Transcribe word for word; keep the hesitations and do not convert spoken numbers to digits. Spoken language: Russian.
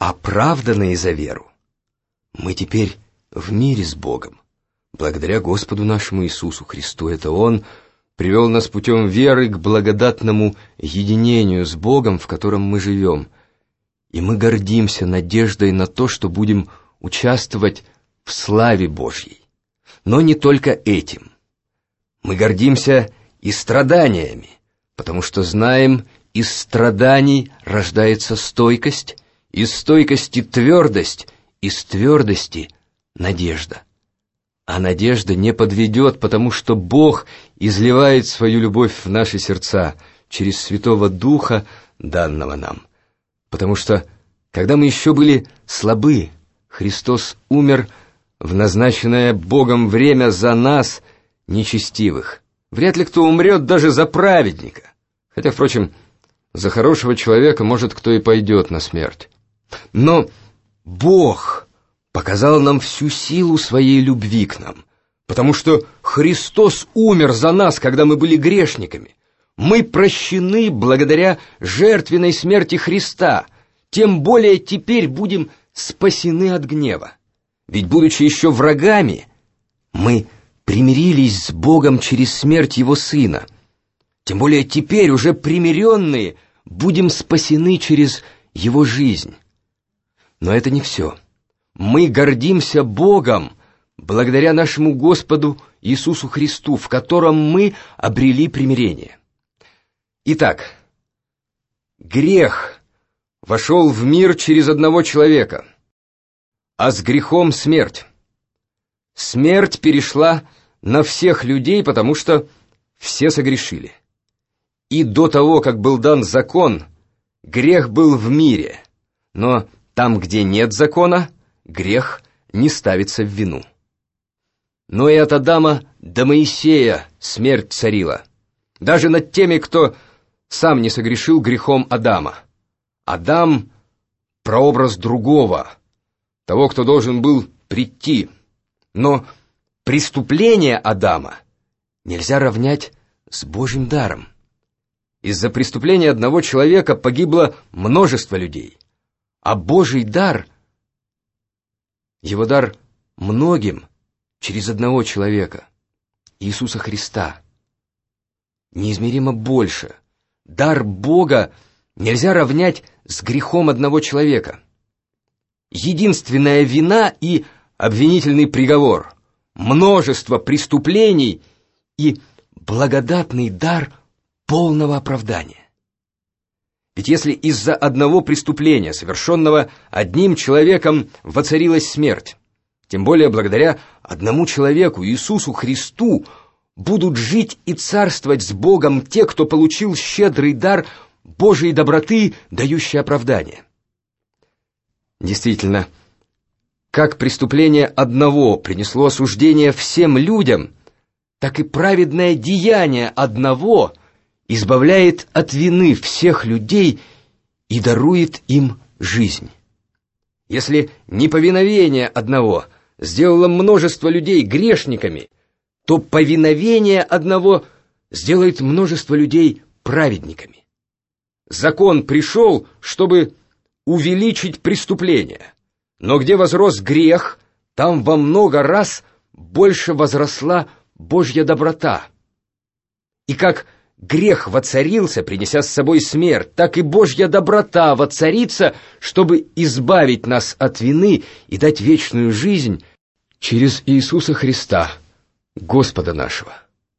оправданные за веру. Мы теперь в мире с Богом, благодаря Господу нашему Иисусу Христу. Это Он привел нас путем веры к благодатному единению с Богом, в котором мы живем. И мы гордимся надеждой на то, что будем участвовать в славе Божьей. Но не только этим. Мы гордимся и страданиями, потому что знаем, из страданий рождается стойкость, из стойкости твердость, из твердости надежда. А надежда не подведет, потому что Бог изливает свою любовь в наши сердца через Святого Духа, данного нам. Потому что, когда мы еще были слабы, Христос умер в назначенное Богом время за нас, нечестивых. Вряд ли кто умрет даже за праведника. Хотя, впрочем, за хорошего человека, может, кто и пойдет на смерть. Но Бог показал нам всю силу своей любви к нам, потому что Христос умер за нас, когда мы были грешниками. Мы прощены благодаря жертвенной смерти Христа, тем более теперь будем спасены от гнева. Ведь, будучи еще врагами, мы примирились с Богом через смерть Его Сына. Тем более теперь, уже примиренные, будем спасены через Его жизнь. Но это не все. Мы гордимся Богом благодаря нашему Господу Иисусу Христу, в котором мы обрели примирение. Итак, грех вошел в мир через одного человека, а с грехом смерть. Смерть перешла на всех людей, потому что все согрешили. И до того, как был дан закон, грех был в мире, но там, где нет закона, грех не ставится в вину. Но и от Адама до Моисея смерть царила, даже над теми, кто сам не согрешил грехом Адама. Адам — прообраз другого, того, кто должен был прийти. Но преступление Адама нельзя равнять с Божьим даром. Из-за преступления одного человека погибло множество людей, а Божий дар, Его дар многим через одного человека, Иисуса Христа, неизмеримо больше. Дар Бога нельзя равнять с грехом одного человека. Единственная вина и обвинительный приговор, множество преступлений и благодатный дар полного оправдания. Ведь если из-за одного преступления, совершенного одним человеком, воцарилась смерть, тем более благодаря одному человеку, Иисусу Христу, будут жить и царствовать с Богом те, кто получил щедрый дар Божьей доброты, дающий оправдание. Действительно, как преступление одного принесло осуждение всем людям, так и праведное деяние одного избавляет от вины всех людей и дарует им жизнь. Если неповиновение одного сделало множество людей грешниками, то повиновение одного сделает множество людей праведниками. Закон пришел, чтобы увеличить преступление, но где возрос грех, там во много раз больше возросла Божья доброта. И как грех воцарился, принеся с собой смерть, так и Божья доброта воцарится, чтобы избавить нас от вины и дать вечную жизнь через Иисуса Христа, Господа нашего.